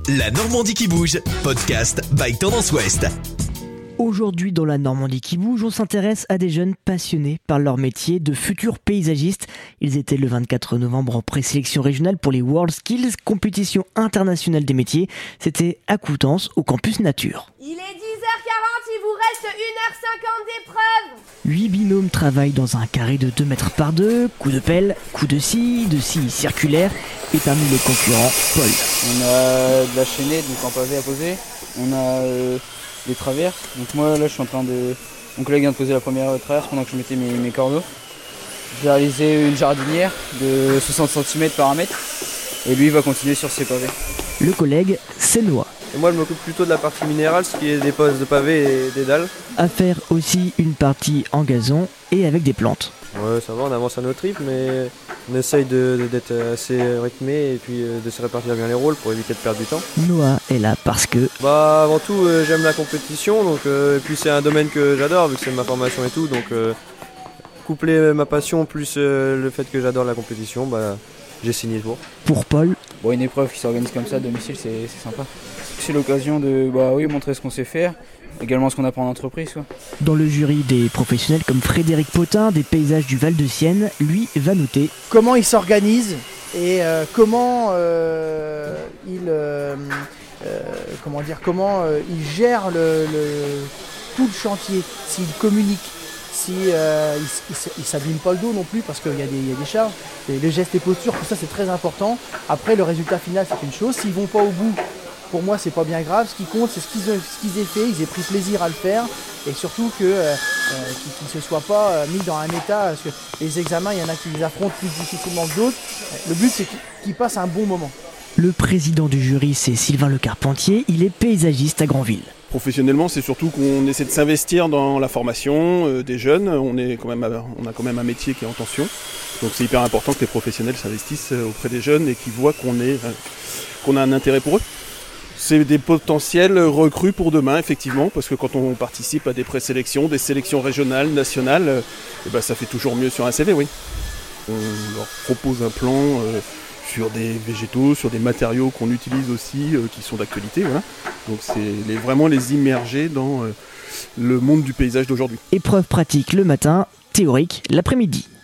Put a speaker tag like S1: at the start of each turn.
S1: La Normandie qui bouge, podcast by Tendance Ouest.
S2: Aujourd'hui, dans la Normandie qui bouge, on s'intéresse à des jeunes passionnés par leur métier de futurs paysagistes. Ils étaient le 24 novembre en présélection régionale pour les World Skills, compétition internationale des métiers. C'était à Coutances, au campus Nature.
S3: Il est 10h40, il vous reste 1h50 d'épreuve.
S2: 8 binômes travaillent dans un carré de 2 mètres par 2, coup de pelle, coup de scie circulaire, et parmi les concurrents, Paul.
S4: On a de la chaînette, donc en pavé à poser. On a des traverses. Donc moi là je suis en train de... Mon collègue vient de poser la première traverse pendant que je mettais mes cordeaux. J'ai réalisé une jardinière de 60 cm par 1 mètre. Et lui il va continuer sur ses pavés.
S2: Le collègue, c'est Noah.
S5: Et moi je m'occupe plutôt de la partie minérale, ce qui est des postes de pavés et des dalles.
S2: À faire aussi une partie en gazon et avec des plantes.
S5: Ouais, ça va, on avance à notre rythme, mais on essaye d'être assez rythmé et puis de se répartir bien les rôles pour éviter de perdre du temps.
S2: Noah est là parce que...
S5: Avant tout, j'aime la compétition, donc, et puis c'est un domaine que j'adore vu que c'est ma formation et tout, donc coupler ma passion plus le fait que j'adore la compétition, j'ai signé pour.
S2: Pour Paul...
S4: Bon, une épreuve qui s'organise comme ça à domicile, c'est sympa. C'est l'occasion de montrer ce qu'on sait faire, également ce qu'on apprend en entreprise. Quoi.
S2: Dans le jury, des professionnels comme Frédéric Potin, des paysages du Val-de-Sienne, lui va noter
S6: comment il s'organise et comment il gère tout le chantier, s'il communique. Il s'abîme pas le dos non plus parce qu'il y a des charges, les gestes et postures, tout ça c'est très important. Après le résultat final c'est une chose, s'ils vont pas au bout, pour moi c'est pas bien grave, ce qui compte c'est ce qu'ils aient fait, ils aient pris plaisir à le faire et surtout qu'ils ne se soient pas mis dans un état, parce que les examens il y en a qui les affrontent plus difficilement que d'autres, le but c'est qu'ils passent un bon moment.
S2: Le président du jury c'est Sylvain Le Carpentier, il est paysagiste à Granville.
S7: Professionnellement, c'est surtout qu'on essaie de s'investir dans la formation des jeunes. On a quand même un métier qui est en tension. Donc c'est hyper important que les professionnels s'investissent auprès des jeunes et qu'ils voient qu'on a un intérêt pour eux. C'est des potentiels recrues pour demain, effectivement, parce que quand on participe à des présélections, des sélections régionales, nationales, ça fait toujours mieux sur un CV, oui. On leur propose un plan sur des végétaux, sur des matériaux qu'on utilise aussi, qui sont d'actualité. Voilà. Donc c'est vraiment les immerger dans le monde du paysage d'aujourd'hui.
S2: Épreuve pratique le matin, théorique l'après-midi.